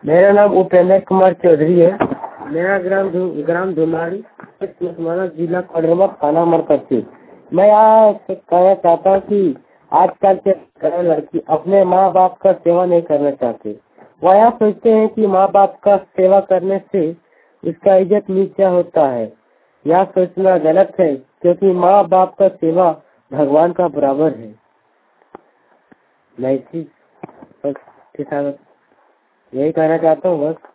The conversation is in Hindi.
मेरा नाम उपेंद्र कुमार चौधरी है। मेरा ग्राम धुमाड़ी, जिला कोडरमा, थाना मरकज। मैं यहाँ कहना चाहता हूँ कि आजकल के लड़की अपने माँ बाप का सेवा नहीं करना चाहते। वह यहाँ सोचते हैं कि माँ बाप का सेवा करने से उसका इज्जत नीचा होता है। यह सोचना गलत है, क्योंकि माँ बाप का सेवा भगवान का बराबर है। मैं इसी बस के साथ यही कहना चाहता हूँ बस।